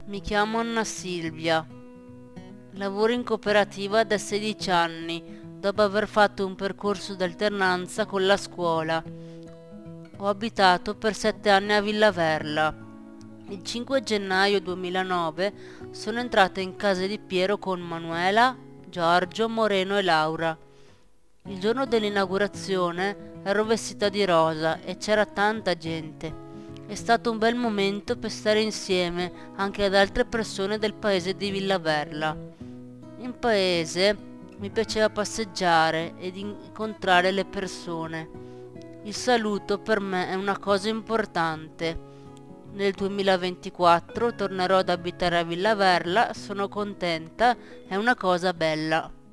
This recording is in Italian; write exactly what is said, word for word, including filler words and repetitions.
Mi chiamo Anna Silvia. Lavoro in cooperativa da sedici anni, dopo aver fatto un percorso d'alternanza con la scuola. Ho abitato per sette anni a Villaverla. Il cinque gennaio duemilanove sono entrata in casa di Piero con Manuela, Giorgio, Moreno e Laura. Il giorno dell'inaugurazione ero vestita di rosa e c'era tanta gente. È stato un bel momento per stare insieme anche ad altre persone del paese di Villaverla. In paese mi piaceva passeggiare ed incontrare le persone. Il saluto per me è una cosa importante. Nel duemilaventiquattro tornerò ad abitare a Villaverla, sono contenta, è una cosa bella.